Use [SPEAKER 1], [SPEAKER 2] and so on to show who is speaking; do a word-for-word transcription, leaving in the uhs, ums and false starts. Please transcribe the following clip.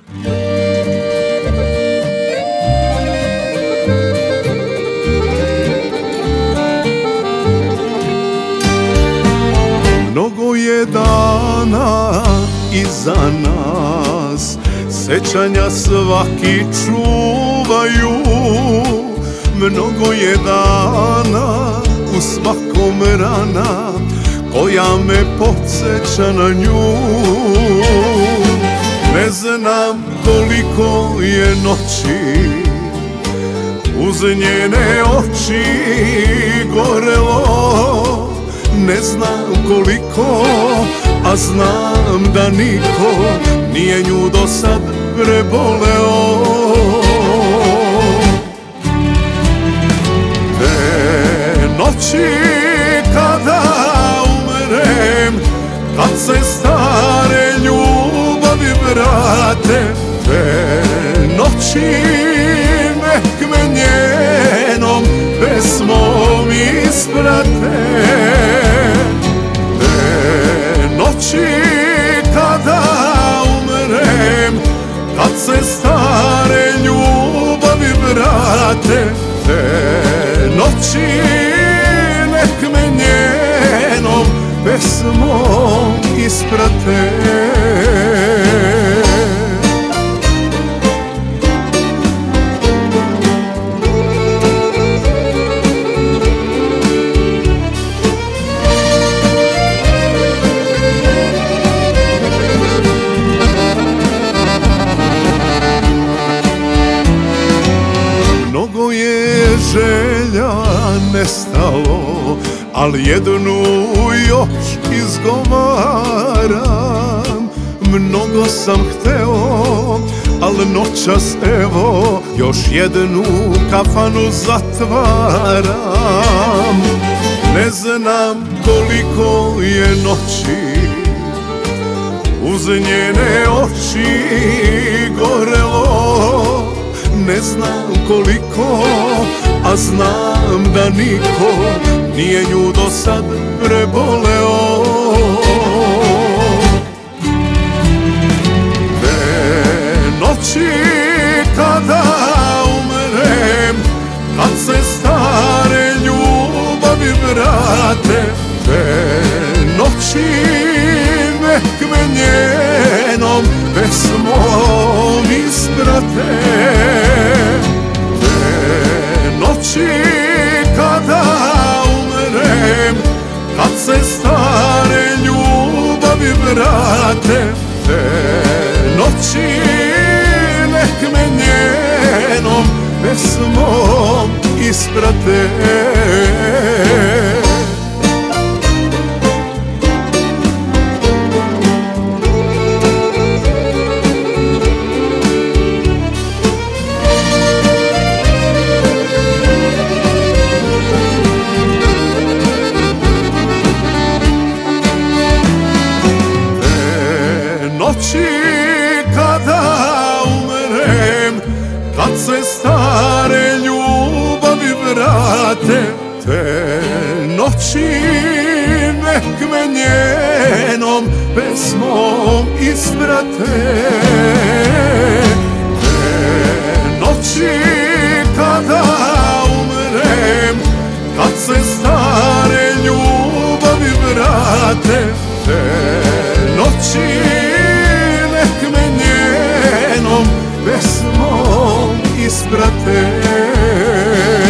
[SPEAKER 1] Mnogo je dana iza nas, sećanja svaki čuvaju. Mnogo je dana, u svakom rana, koja me podsjeća na nju. Ne znam koliko je noći uz njene oči gorelo. Ne znam koliko, a znam da niko nije nju do sad preboleo. Te noći kada umrem, kad se stare ljubavi vrate, te noći nek me njenom pesmom isprate. Te noći kada umrem, kad se stare ljubavi vrate, te noći nek me njenom pesmom isprate. Mnogo je želja nestalo, al jednu još izgovaram. Mnogo sam hteo, al noćas evo još jednu kafanu zatvaram. Ne znam koliko je noći uz njene oči gorelo. Ne znam koliko, a znam da niko nije nju do sad preboleo. Te noći kada umrem, kad se stare ljubavi vrate, te noći nek me njenom pesmom isprate. Te noći kada umrem, kad se stare ljubavi vrate, te noći nek me njenom pesmom isprate. Noći kada umrem, kad se stare ljubavi vrate, te noći nek me njenom pesmom isprate. Te noći kada umrem, kad se stare ljubavi vrate, te noći nek me njenom pesmom isprate.